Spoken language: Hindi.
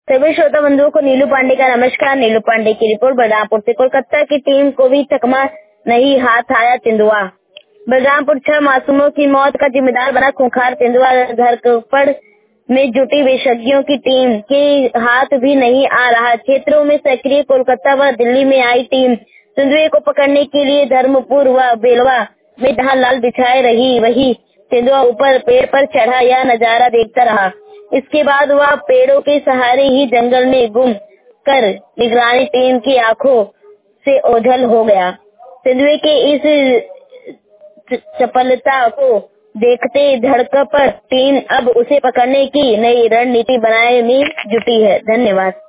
सभी श्रोता बंधुओं को नीलू पांडे का नमस्कार। नीलू पांडे की रिपोर्ट बलरामपुर से। कोलकाता की टीम को भी चकमा नहीं हाथ आया तेंदुआ। बलरामपुर 6 मासूमों की मौत का जिम्मेदार बना खूंखार तेंदुआ। धरपकड़ में जुटी विशेषज्ञों की टीम के हाथ भी नहीं आ रहा। क्षेत्रों में सक्रिय कोलकाता व दिल्ली में आई टीम तेंदुए को पकड़ने के लिए धर्मपुर व बेलवा में जहां लाल बिछाए रही, वही तेंदुआ ऊपर पेड़ पर चढ़ा यह नजारा देखता रहा। इसके बाद वह पेड़ों के सहारे ही जंगल में गुम कर निगरानी टीम की आंखों से ओझल हो गया। तेंदुए के इस चपलता को देखते धरपकड़ टीम अब उसे पकड़ने की नई रणनीति बनाने में जुटी है। धन्यवाद।